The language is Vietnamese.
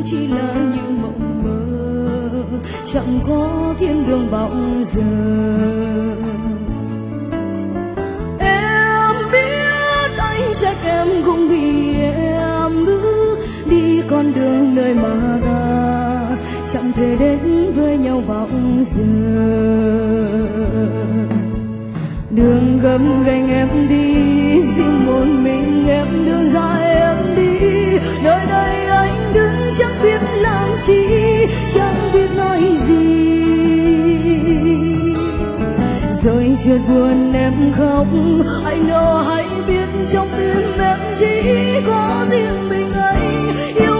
chỉ là như mộng mơ, chẳng có thiên đường bao giờ. Em biết anh trách em cũng vì em đi con đường nơi mà ta chẳng thể đến với nhau bao giờ. Đường gập ghềnh em đi, riêng một mình em đường dài em đi, nơi đây anh đứng chẳng biết làm chi, chẳng biết nói gì. Rồi chợt buồn em khóc, anh đâu hay biết trong tim em chỉ có riêng mình anh yêu